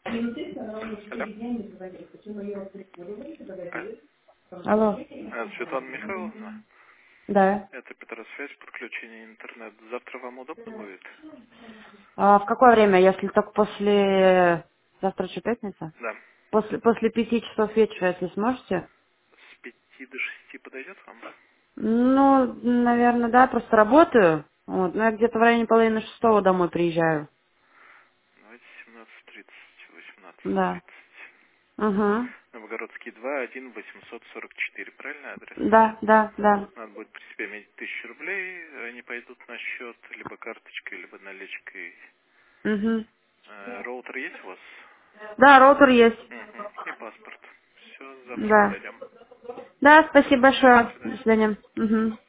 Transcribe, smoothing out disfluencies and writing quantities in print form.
Алло. Алло. Светлана Михайловна, Да. это Петросвязь, подключение интернет. Завтра вам удобно будет? А в какое время, если только после... Завтра что, пятница? Да. После 5 часов вечера, если сможете? С 5 до 6 подойдет вам? Ну, наверное, да, просто работаю. Вот, но я где-то в районе половины шестого домой приезжаю. Давайте 17:30, Да. 18:30. Угу. Новгородский 2, 1, 844. Правильный адрес? Да, да, да. Надо будет при себе иметь 1000 рублей. Они пойдут на счет либо карточкой, либо наличкой. Угу. Роутер есть у вас? Да, роутер есть. Угу. И паспорт. Все, завтра Да. подойдем. Да, спасибо До большое. До свидания. свидания. Угу.